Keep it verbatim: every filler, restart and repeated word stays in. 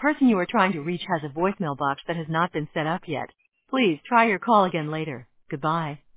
person you are trying to reach has a voicemail box that has not been set up yet. Please try your call again later. Goodbye.